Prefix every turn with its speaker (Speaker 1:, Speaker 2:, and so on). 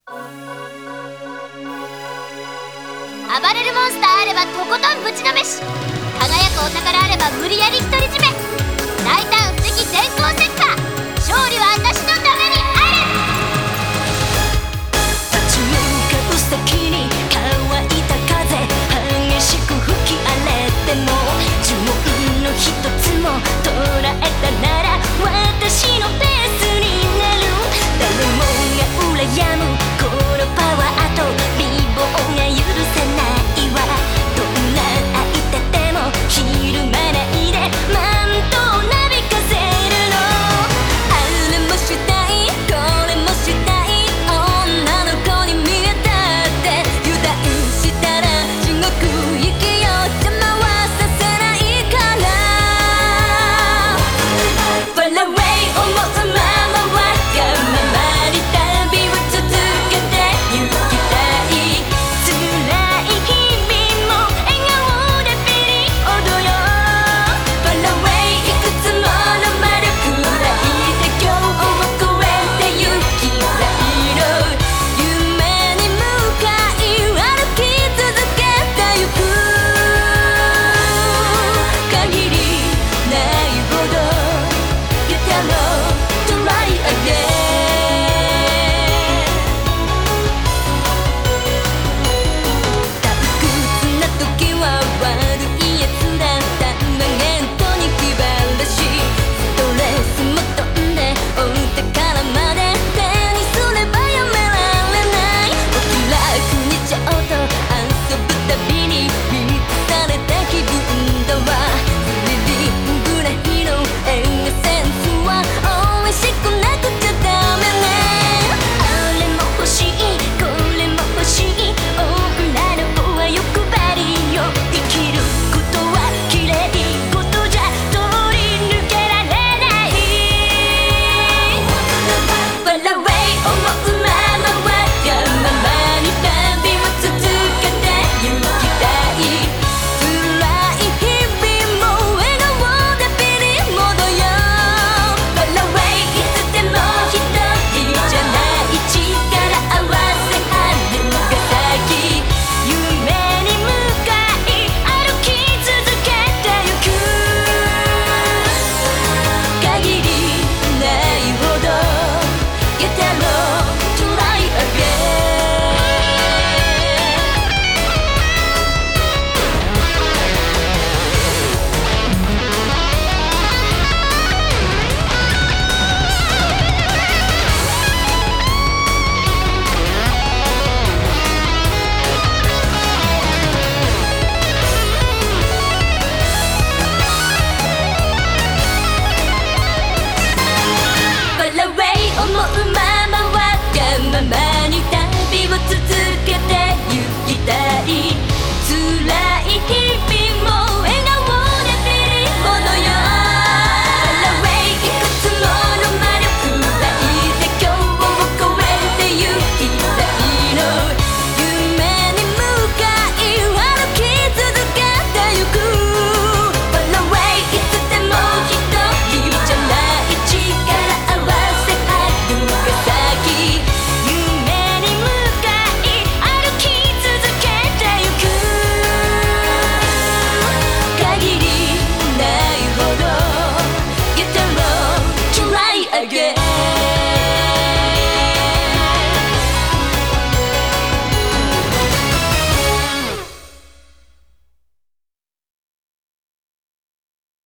Speaker 1: 暴れるモンスターあればとことんぶちのめし、輝くお宝あれば無理やり独り占め、大胆不敵電光石火、勝利は私のためにある。
Speaker 2: 立ち向かう先に乾いた風、激しく吹き荒れても呪文の一つも捉えたなら私のペースになる。誰もが羨むこのパワーと美貌が許せないわ。どんな相手でもひるまないでマントをなびかせるの。あれもしたいこれもしたい女の子に見えたって油断したら地獄行きよ、邪魔はさせないから。 Far away 思うままわがままに旅を続けて行きたい。辛い日々も笑顔でピリオドよ。 Far away いくつもの丸くらいで今日を越えて行きたいの。夢に向かい歩き続けてゆく。限りないほど You tell me to try again。 退屈な時は悪いやつだったマゲントに気晴らし、ストレスも飛んでお宝まで手にすればやめられない。お気楽にちょっと遊ぶたびに満たされた気分だわ。スリリングな日のエッセンスは美味しくなくちゃダメね。あれも欲しいこれも欲しい女の子は欲張りよ。生きることは綺麗事じゃ通り抜けられない。 Far away 思うままわがままに旅を続けて行きたい。辛い日々も笑顔でピリモードよ。 Far away いつでも一人じゃない力合わせ春が咲き、夢に向かい歩き続けてゆく。限りないほど You tell me to try again。 Far away 思うままわがままに旅を続